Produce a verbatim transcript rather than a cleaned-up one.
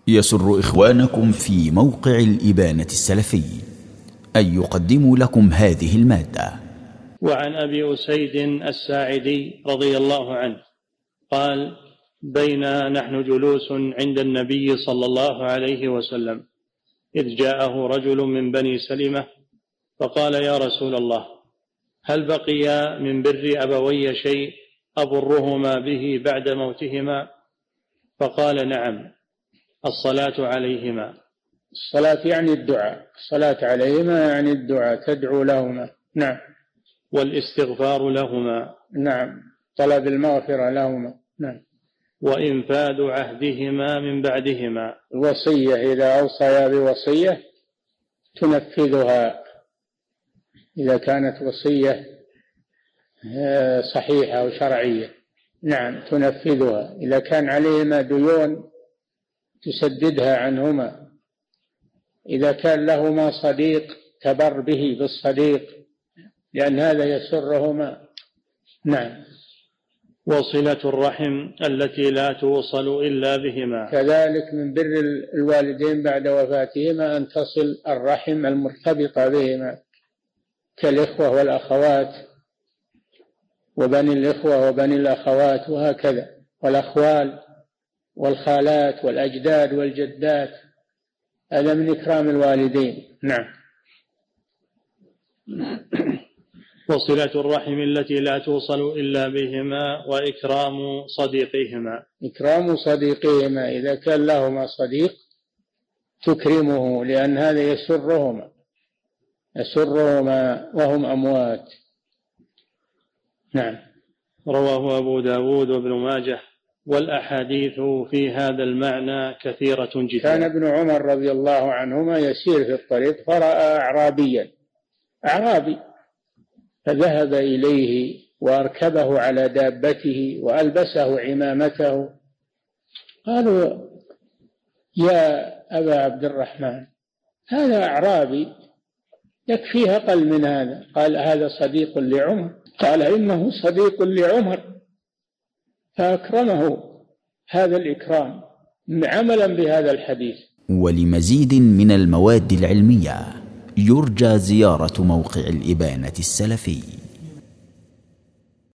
يسر إخوانكم في موقع الإبانة السلفي أن يقدموا لكم هذه المادة. وعن أبي أسيد الساعدي رضي الله عنه قال: بينا نحن جلوس عند النبي صلى الله عليه وسلم إذ جاءه رجل من بني سلمة فقال: يا رسول الله، هل بقي من بر أبوي شيء أبرهما به بعد موتهما؟ فقال: نعم، الصلاة عليهما. الصلاة يعني الدعاء، الصلاة عليهما يعني الدعاء، تدعو لهما. نعم. والاستغفار لهما. نعم، طلب المغفرة لهما. نعم. وإنفاذ عهدهما من بعدهما. الوصية، إذا أوصيا بوصية تنفذها، إذا كانت وصية صحيحة وشرعية. نعم، تنفذها. إذا كان عليهما ديون تسددها عنهما. إذا كان لهما صديق تبر به بالصديق، لأن هذا يسرهما. نعم. وصلة الرحم التي لا توصل إلا بهما. كذلك من بر الوالدين بعد وفاتهما أن تصل الرحم المرتبطة بهما، كالإخوة والأخوات وبني الإخوة وبني الأخوات وهكذا، والأخوال والخالات والأجداد والجدات، هذا من إكرام الوالدين. نعم. وصلة الرحم التي لا توصل إلا بهما، وإكرام صديقهما. إكرام صديقهما، إذا كان لهما صديق تكرمه، لأن هذا يسرهما يسرهما وهم أموات. نعم. رواه أبو داود وابن ماجه، والأحاديث في هذا المعنى كثيرة جدا. كان ابن عمر رضي الله عنهما يسير في الطريق فرأى أعرابيا أعرابي فذهب إليه وأركبه على دابته وألبسه عمامته. قالوا: يا أبا عبد الرحمن، هذا أعرابي يكفيه أقل من هذا. قال: هذا صديق لعمر. قال: إنه صديق لعمر. فأكرمه هذا الإكرام عملا بهذا الحديث. ولمزيد من المواد العلمية يرجى زيارة موقع الإبانة السلفي.